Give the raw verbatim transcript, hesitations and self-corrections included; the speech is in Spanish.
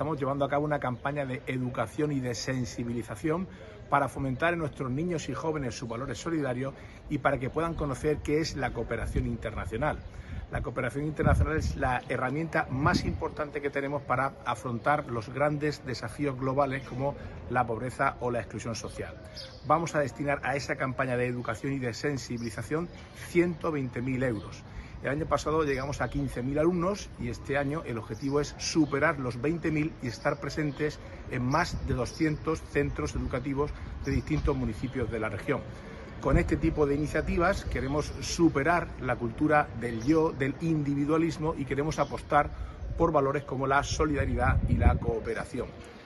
estamos llevando a cabo una campaña de educación y de sensibilización para fomentar en nuestros niños y jóvenes sus valores solidarios y para que puedan conocer qué es la cooperación internacional. La cooperación internacional es la herramienta más importante que tenemos para afrontar los grandes desafíos globales como la pobreza o la exclusión social. Vamos a destinar a esa campaña de educación y de sensibilización ciento veinte mil euros. El año pasado llegamos a quince mil alumnos y este año el objetivo es superar los veinte mil y estar presentes en más de doscientos centros educativos de distintos municipios de la región. Con este tipo de iniciativas queremos superar la cultura del yo, del individualismo y queremos apostar por valores como la solidaridad y la cooperación.